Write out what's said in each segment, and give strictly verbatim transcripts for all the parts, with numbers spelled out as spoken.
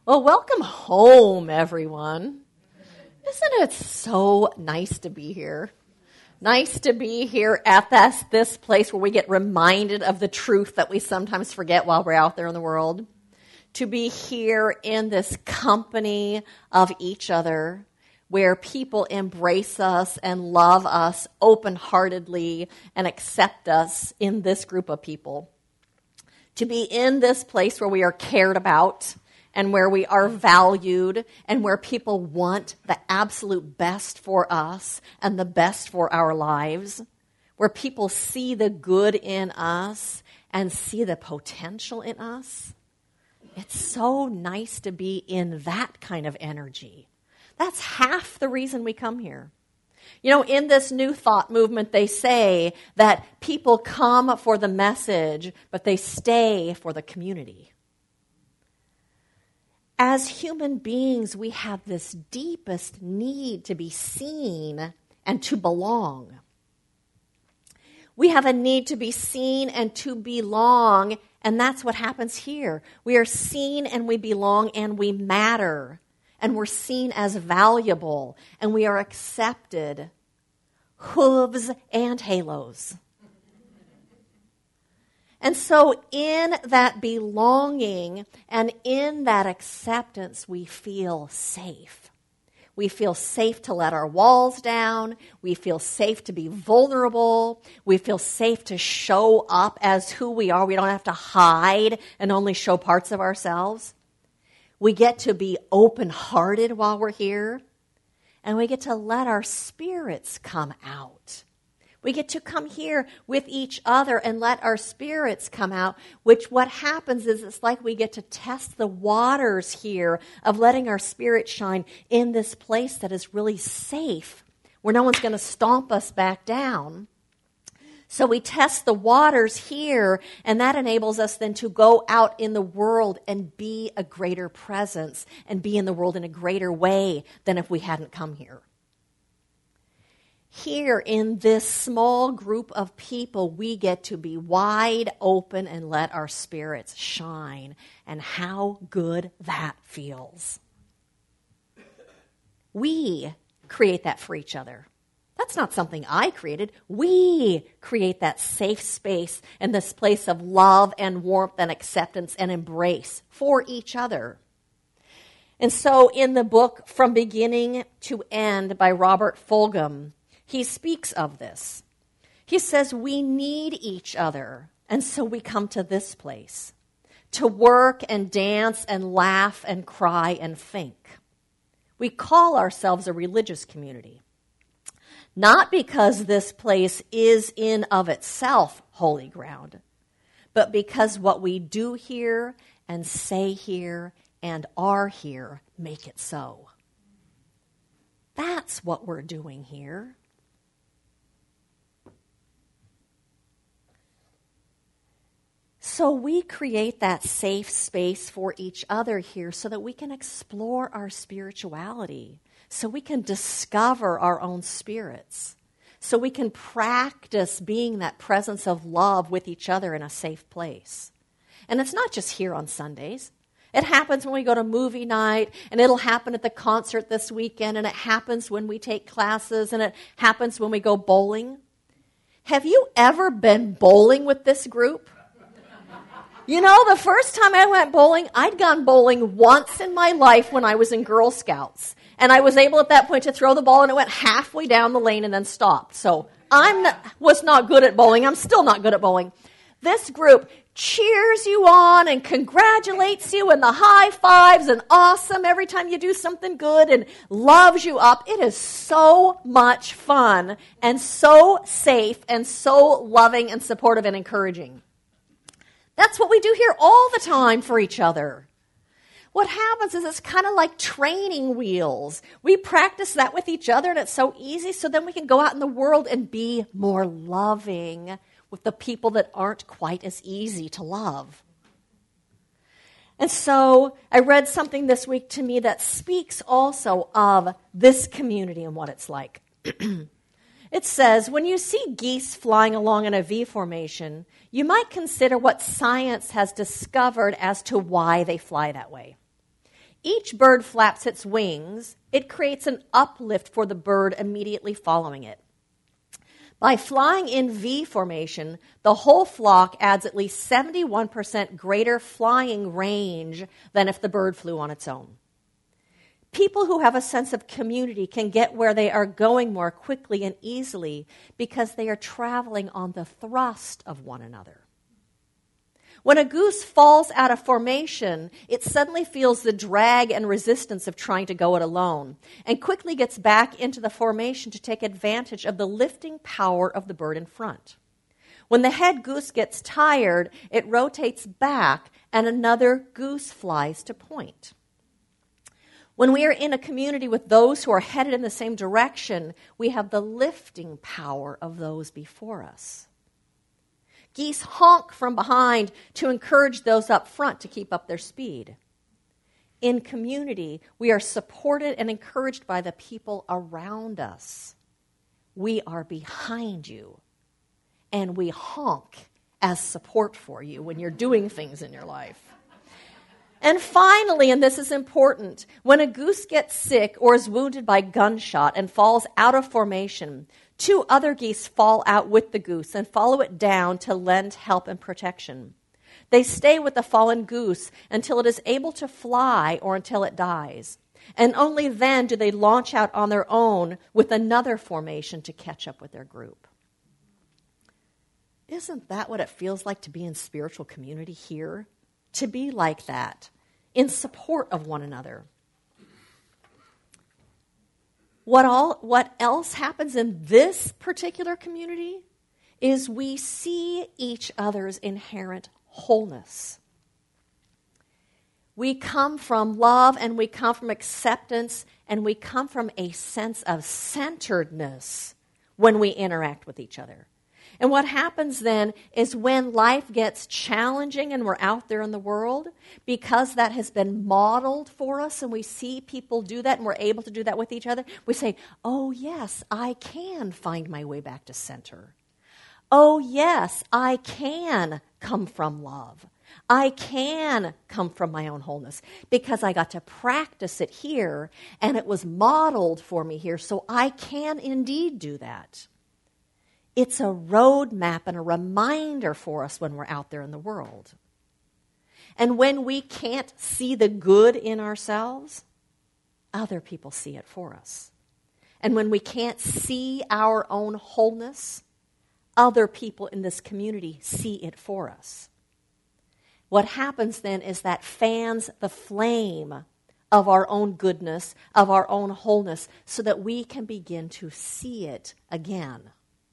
Well, welcome home, everyone. Isn't it so nice to be here? Nice to be here at this, this place where we get reminded of the truth that we sometimes forget while we're out there in the world. To be here in this company of each other, where people embrace us and love us open-heartedly and accept us in this group of people. To be in this place where we are cared about and where we are valued and where people want the absolute best for us and the best for our lives, where people see the good in us and see the potential in us. It's so nice to be in that kind of energy. That's half the reason we come here. You know, in this New Thought movement, they say that people come for the message, but they stay for the community. As human beings, we have this deepest need to be seen and to belong. We have a need to be seen and to belong, and that's what happens here. We are seen and we belong and we matter, and we're seen as valuable, and we are accepted. Hooves and halos. And so in that belonging and in that acceptance, we feel safe. We feel safe to let our walls down. We feel safe to be vulnerable. We feel safe to show up as who we are. We don't have to hide and only show parts of ourselves. We get to be open-hearted while we're here. And we get to let our spirits come out. We get to come here with each other and let our spirits come out, which what happens is it's like we get to test the waters here of letting our spirit shine in this place that is really safe, where no one's going to stomp us back down. So we test the waters here, and that enables us then to go out in the world and be a greater presence and be in the world in a greater way than if we hadn't come here. Here in this small group of people, we get to be wide open and let our spirits shine. And how good that feels. We create that for each other. That's not something I created. We create that safe space and this place of love and warmth and acceptance and embrace for each other. And so in the book From Beginning to End by Robert Fulghum, he speaks of this. He says we need each other, and so we come to this place to work and dance and laugh and cry and think. We call ourselves a religious community. Not because this place is in of itself holy ground, but because what we do here and say here and are here make it so. That's what we're doing here. So we create that safe space for each other here so that we can explore our spirituality, so we can discover our own spirits, so we can practice being that presence of love with each other in a safe place. And it's not just here on Sundays. It happens when we go to movie night, and it'll happen at the concert this weekend, and it happens when we take classes, and it happens when we go bowling. Have you ever been bowling with this group? You know, the first time I went bowling, I'd gone bowling once in my life when I was in Girl Scouts. And I was able at that point to throw the ball, and it went halfway down the lane and then stopped. So I was not good at bowling. I'm still not good at bowling. This group cheers you on and congratulates you and the high fives and awesome every time you do something good and loves you up. It is so much fun and so safe and so loving and supportive and encouraging. That's what we do here all the time for each other. What happens is it's kind of like training wheels. We practice that with each other, and it's so easy, so then we can go out in the world and be more loving with the people that aren't quite as easy to love. And so I read something this week to me that speaks also of this community and what it's like. It says, when you see geese flying along in a V formation, you might consider what science has discovered as to why they fly that way. each bird flaps its wings, it creates an uplift for the bird immediately following it. By flying in V formation, the whole flock adds at least seventy-one percent greater flying range than if the bird flew on its own. People who have a sense of community can get where they are going more quickly and easily because they are traveling on the thrust of one another. When a goose falls out of formation, it suddenly feels the drag and resistance of trying to go it alone and quickly gets back into the formation to take advantage of the lifting power of the bird in front. When the head goose gets tired, it rotates back and another goose flies to point. When we are in a community with those who are headed in the same direction, we have the lifting power of those before us. Geese honk from behind to encourage those up front to keep up their speed. In community, we are supported and encouraged by the people around us. We are behind you, and we honk as support for you when you're doing things in your life. And finally, and this is important, when a goose gets sick or is wounded by gunshot and falls out of formation, two other geese fall out with the goose and follow it down to lend help and protection. They stay with the fallen goose until it is able to fly or until it dies. And only then do they launch out on their own with another formation to catch up with their group. Isn't that what it feels like to be in spiritual community here? To be like that, in support of one another. What all what else happens in this particular community is we see each other's inherent wholeness. We come from love and we come from acceptance and we come from a sense of centeredness when we interact with each other. And what happens then is when life gets challenging and we're out there in the world, because that has been modeled for us and we see people do that and we're able to do that with each other, we say, oh yes, I can find my way back to center. Oh yes, I can come from love. I can come from my own wholeness because I got to practice it here and it was modeled for me here, so I can indeed do that. It's a roadmap and a reminder for us when we're out there in the world. And when we can't see the good in ourselves, other people see it for us. And when we can't see our own wholeness, other people in this community see it for us. What happens then is that fans the flame of our own goodness, of our own wholeness, so that we can begin to see it again.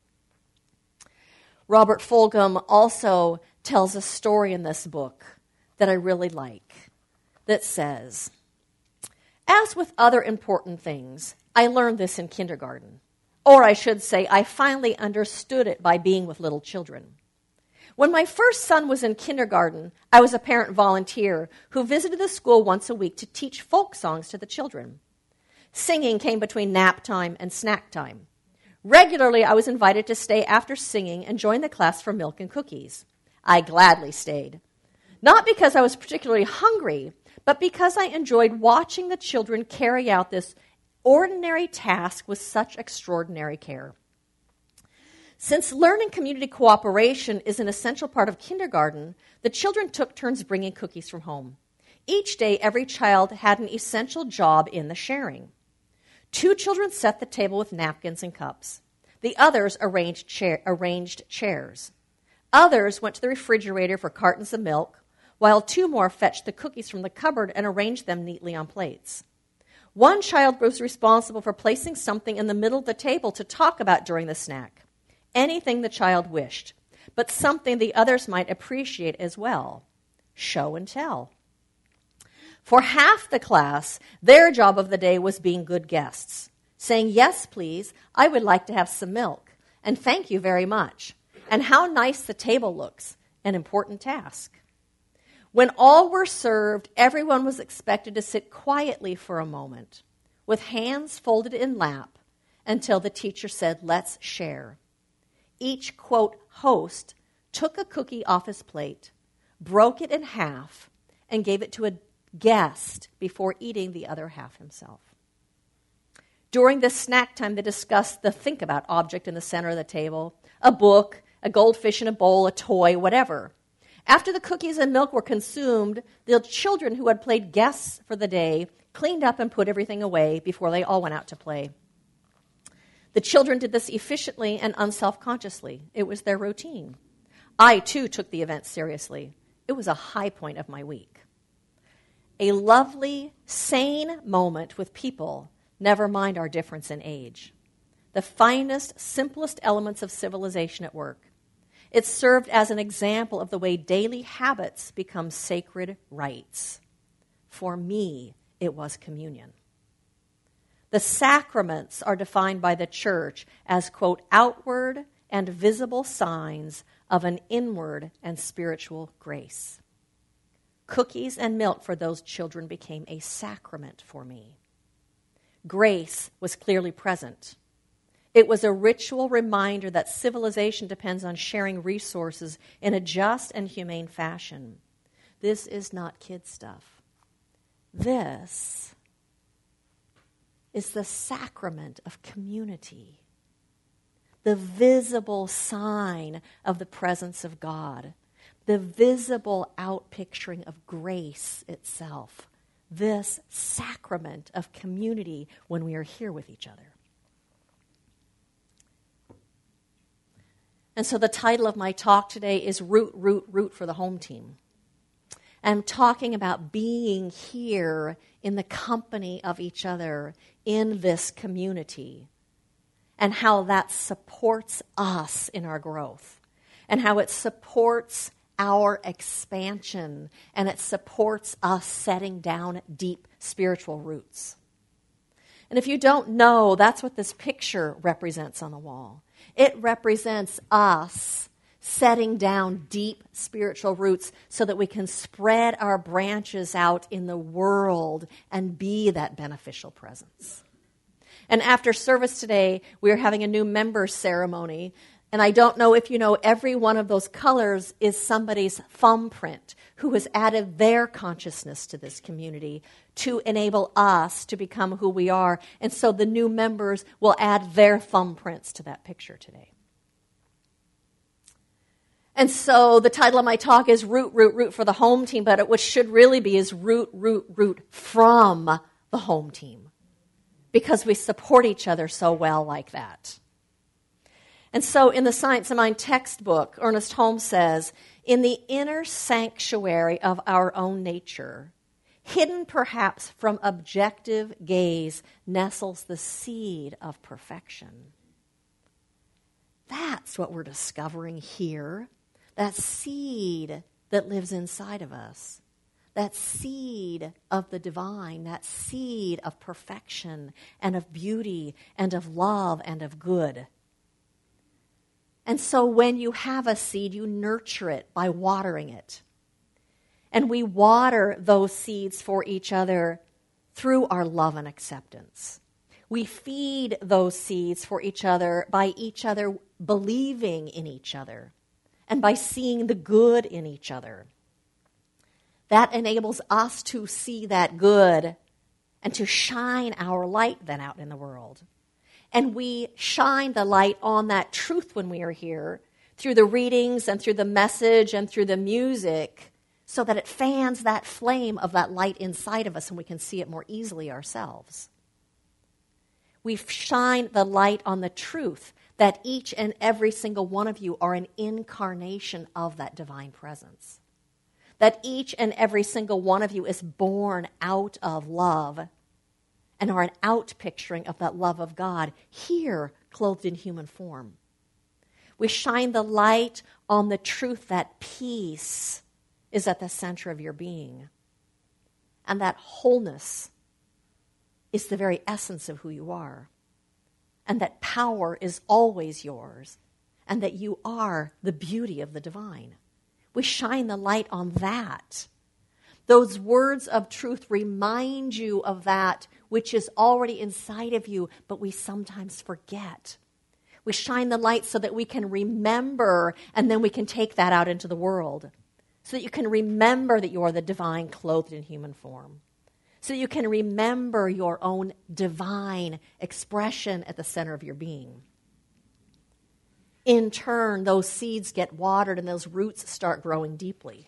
Robert Fulghum also tells a story in this book that I really like that says, as with other important things, I learned this in kindergarten. Or I should say, I finally understood it by being with little children. When my first son was in kindergarten, I was a parent volunteer who visited the school once a week to teach folk songs to the children. Singing came between nap time and snack time. Regularly, I was invited to stay after singing and join the class for milk and cookies. I gladly stayed. Not because I was particularly hungry, but because I enjoyed watching the children carry out this ordinary task with such extraordinary care. Since learning community cooperation is an essential part of kindergarten, the children took turns bringing cookies from home. Each day, every child had an essential job in the sharing. Two children set the table with napkins and cups. The others arranged, chair, arranged chairs. Others went to the refrigerator for cartons of milk, while two more fetched the cookies from the cupboard and arranged them neatly on plates. One child was responsible for placing something in the middle of the table to talk about during the snack. Anything the child wished, but something the others might appreciate as well. Show and tell. For half the class, their job of the day was being good guests, saying, yes, please, I would like to have some milk, and thank you very much, and how nice the table looks, an important task. When all were served, everyone was expected to sit quietly for a moment, with hands folded in lap, until the teacher said, let's share. Each, quote, host took a cookie off his plate, broke it in half, and gave it to a guessed before eating the other half himself. During this snack time, they discussed the think about object in the center of the table, a book, a goldfish in a bowl, a toy, whatever. After the cookies and milk were consumed, the children who had played guess for the day cleaned up and put everything away before they all went out to play. The children did this efficiently and unselfconsciously. It was their routine. I, too, took the event seriously. It was a high point of my week. A lovely, sane moment with people, never mind our difference in age. The finest, simplest elements of civilization at work. It served as an example of the way daily habits become sacred rites. For me, it was communion. The sacraments are defined by the church as, quote, outward and visible signs of an inward and spiritual grace. Cookies and milk for those children became a sacrament for me. Grace was clearly present. It was a ritual reminder that civilization depends on sharing resources in a just and humane fashion. This is not kid stuff. This is the sacrament of community, the visible sign of the presence of God, the visible outpicturing of grace itself, this sacrament of community when we are here with each other. And so the title of my talk today is Root, Root, Root for the Home Team. I'm talking about being here in the company of each other in this community and how that supports us in our growth and how it supports our expansion and it supports us setting down deep spiritual roots. And if you don't know, that's what this picture represents on the wall. It represents us setting down deep spiritual roots so that we can spread our branches out in the world and be that beneficial presence. And after service today, we're having a new member ceremony. And I don't know if you know, every one of those colors is somebody's thumbprint who has added their consciousness to this community to enable us to become who we are. And so the new members will add their thumbprints to that picture today. And so the title of my talk is Root, Root, Root for the Home Team, but what should really be is Root, Root, Root from the home team, because we support each other so well like that. And so in the Science of Mind textbook, Ernest Holmes says, in the inner sanctuary of our own nature, hidden perhaps from objective gaze, nestles the seed of perfection. That's what we're discovering here. That seed that lives inside of us. That seed of the divine, that seed of perfection and of beauty and of love and of good. And so when you have a seed, you nurture it by watering it. And we water those seeds for each other through our love and acceptance. We feed those seeds for each other by each other believing in each other and by seeing the good in each other. That enables us to see that good and to shine our light then out in the world. And we shine the light on that truth when we are here through the readings and through the message and through the music so that it fans that flame of that light inside of us and we can see it more easily ourselves. We shine the light on the truth that each and every single one of you are an incarnation of that divine presence. That each and every single one of you is born out of love and are an outpicturing of that love of God, here clothed in human form. We shine the light on the truth that peace is at the center of your being. And that wholeness is the very essence of who you are. And that power is always yours. And that you are the beauty of the divine. We shine the light on that. Those words of truth remind you of that which is already inside of you, but we sometimes forget. We shine the light so that we can remember, and then we can take that out into the world. so that you can remember that you are the divine clothed in human form, so that you can remember your own divine expression at the center of your being. In turn, those seeds get watered and those roots start growing deeply.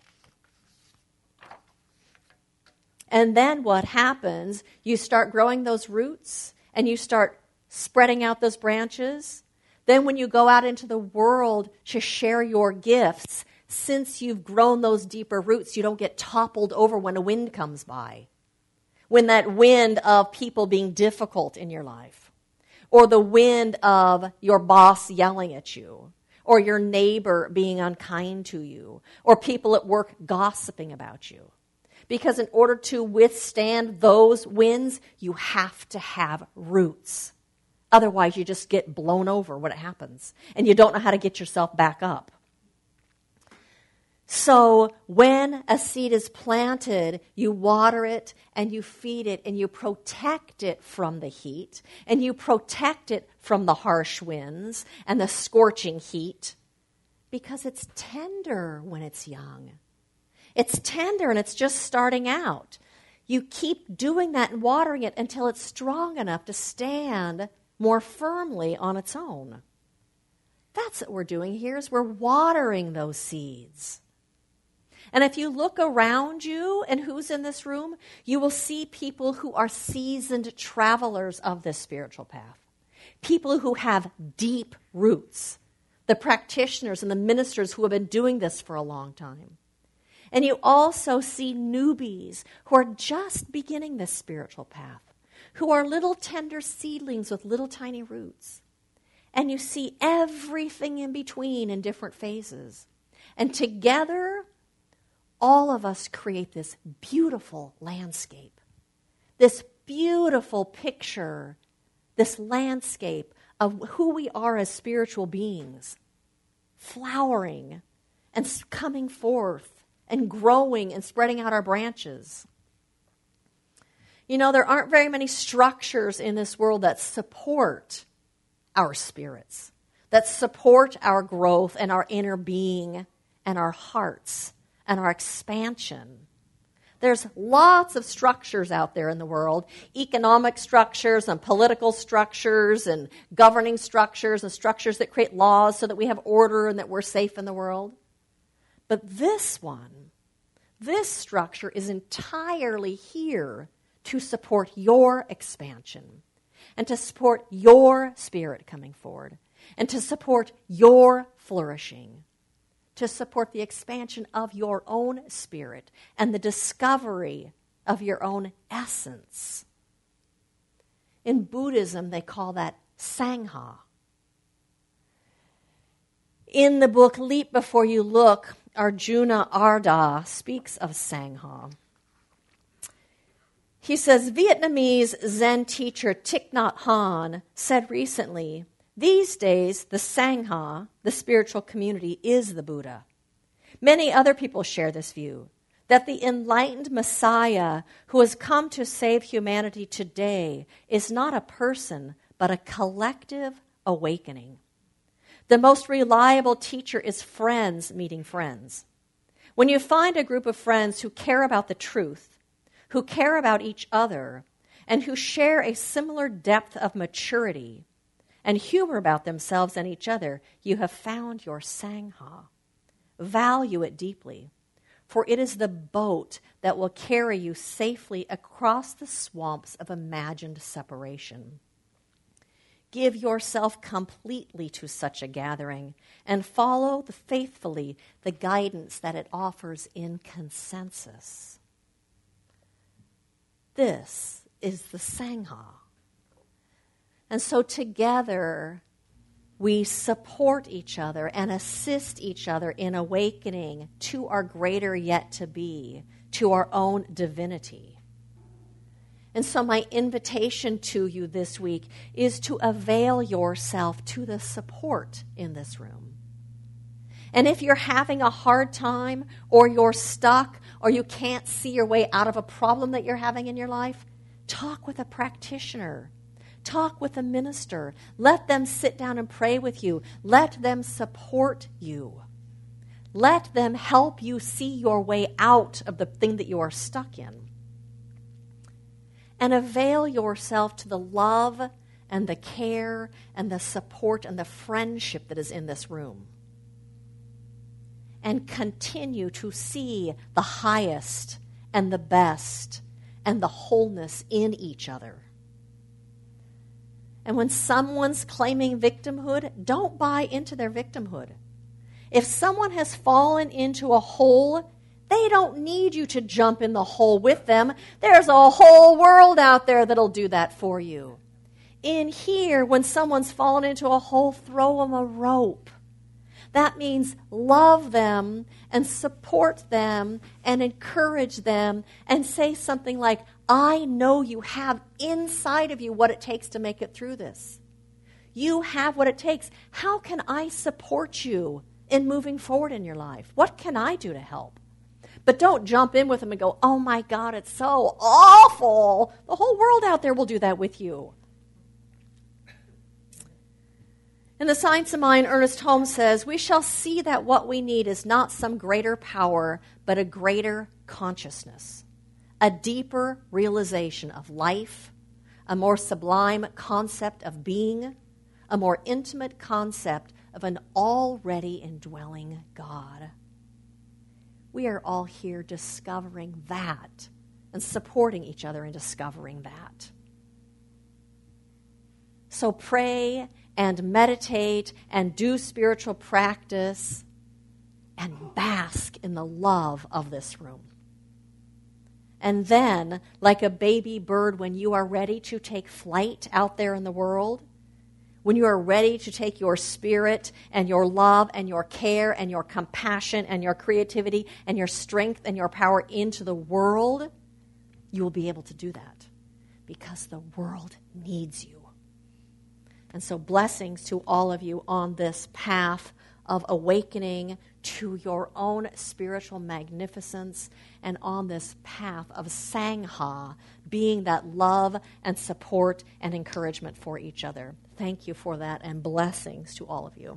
And then what happens, you start growing those roots and you start spreading out those branches. Then when you go out into the world to share your gifts, since you've grown those deeper roots, you don't get toppled over when a wind comes by. When that wind of people being difficult in your life, or the wind of your boss yelling at you, or your neighbor being unkind to you, or people at work gossiping about you. Because in order to withstand those winds, you have to have roots. Otherwise, you just get blown over when it happens, and you don't know how to get yourself back up. So when a seed is planted, you water it and you feed it and you protect it from the heat and you protect it from the harsh winds and the scorching heat because it's tender when it's young. It's tender and it's just starting out. You keep doing that and watering it until it's strong enough to stand more firmly on its own. That's what we're doing here, is we're watering those seeds. And if you look around you and who's in this room, you will see people who are seasoned travelers of this spiritual path. People who have deep roots. The practitioners and the ministers who have been doing this for a long time. And you also see newbies who are just beginning this spiritual path, who are little tender seedlings with little tiny roots. And you see everything in between in different phases. And together, all of us create this beautiful landscape, this beautiful picture, this landscape of who we are as spiritual beings, flowering and coming forth and growing and spreading out our branches. You know, there aren't very many structures in this world that support our spirits, that support our growth and our inner being and our hearts and our expansion. There's lots of structures out there in the world, economic structures and political structures and governing structures and structures that create laws so that we have order and that we're safe in the world. But this one, this structure is entirely here to support your expansion and to support your spirit coming forward and to support your flourishing, to support the expansion of your own spirit and the discovery of your own essence. In Buddhism, they call that Sangha. In the book Leap Before You Look, Arjuna Ardha speaks of Sangha. He says, Vietnamese Zen teacher Thich Nhat Hanh said recently, these days, the Sangha, the spiritual community, is the Buddha. Many other people share this view, that the enlightened Messiah who has come to save humanity today is not a person, but a collective awakening. The most reliable teacher is friends meeting friends. When you find a group of friends who care about the truth, who care about each other, and who share a similar depth of maturity, and humor about themselves and each other, you have found your Sangha. Value it deeply, for it is the boat that will carry you safely across the swamps of imagined separation. Give yourself completely to such a gathering and follow the, faithfully the guidance that it offers in consensus. This is the Sangha. And so together, we support each other and assist each other in awakening to our greater yet to be, to our own divinity. And so my invitation to you this week is to avail yourself to the support in this room. And if you're having a hard time, or you're stuck, or you can't see your way out of a problem that you're having in your life, talk with a practitioner. Talk with a minister. Let them sit down and pray with you. Let them support you. Let them help you see your way out of the thing that you are stuck in. And avail yourself to the love and the care and the support and the friendship that is in this room. And continue to see the highest and the best and the wholeness in each other. And when someone's claiming victimhood, don't buy into their victimhood. If someone has fallen into a hole, they don't need you to jump in the hole with them. There's a whole world out there that'll do that for you. In here, when someone's fallen into a hole, throw them a rope. That means love them and support them and encourage them and say something like, I know you have inside of you what it takes to make it through this. You have what it takes. How can I support you in moving forward in your life? What can I do to help? But don't jump in with them and go, oh my God, it's so awful. The whole world out there will do that with you. In The Science of Mind, Ernest Holmes says, we shall see that what we need is not some greater power, but a greater consciousness, a deeper realization of life, a more sublime concept of being, a more intimate concept of an already indwelling God. We are all here discovering that and supporting each other in discovering that. So pray and meditate and do spiritual practice and bask in the love of this room. And then, like a baby bird, when you are ready to take flight out there in the world, when you are ready to take your spirit and your love and your care and your compassion and your creativity and your strength and your power into the world, you will be able to do that because the world needs you. And so blessings to all of you on this path of awakening to your own spiritual magnificence and on this path of Sangha, being that love and support and encouragement for each other. Thank you for that, and blessings to all of you.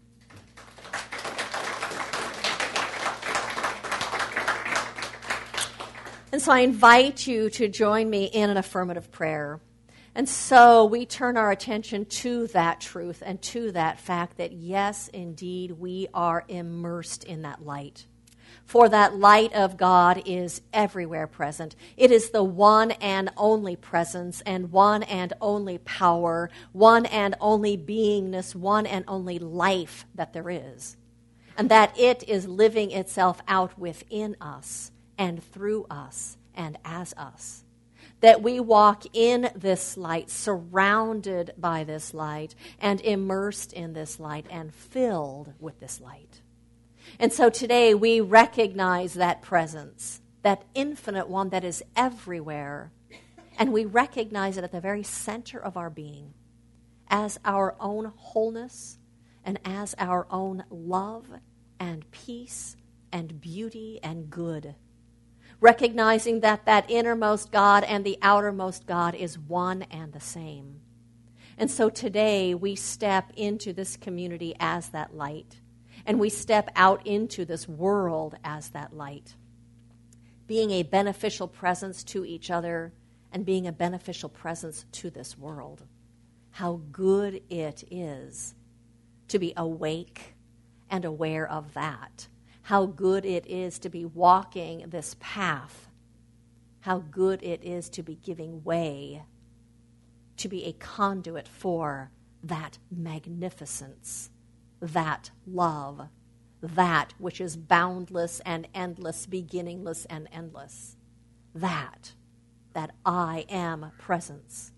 And so I invite you to join me in an affirmative prayer. And so we turn our attention to that truth and to that fact that, yes, indeed, we are immersed in that light. For that light of God is everywhere present. It is the one and only presence and one and only power, one and only beingness, one and only life that there is. And that it is living itself out within us and through us and as us. That we walk in this light, surrounded by this light, and immersed in this light, and filled with this light. And so today we recognize that presence, that infinite one that is everywhere, and we recognize it at the very center of our being as our own wholeness and as our own love and peace and beauty and good. Recognizing that that innermost God and the outermost God is one and the same. And so today we step into this community as that light, and we step out into this world as that light, being a beneficial presence to each other and being a beneficial presence to this world. How good it is to be awake and aware of that. How good it is to be walking this path. How good it is to be giving way, to be a conduit for that magnificence, that love, that which is boundless and endless, beginningless and endless. That, that I am presence.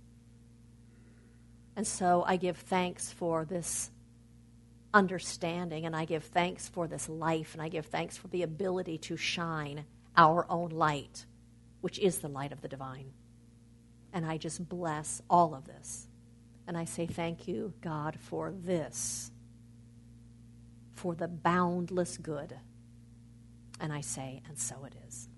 And so I give thanks for this understanding, and I give thanks for this life, and I give thanks for the ability to shine our own light, which is the light of the divine. And I just bless all of this. And I say thank you, God, for this, for the boundless good. And I say, and so it is.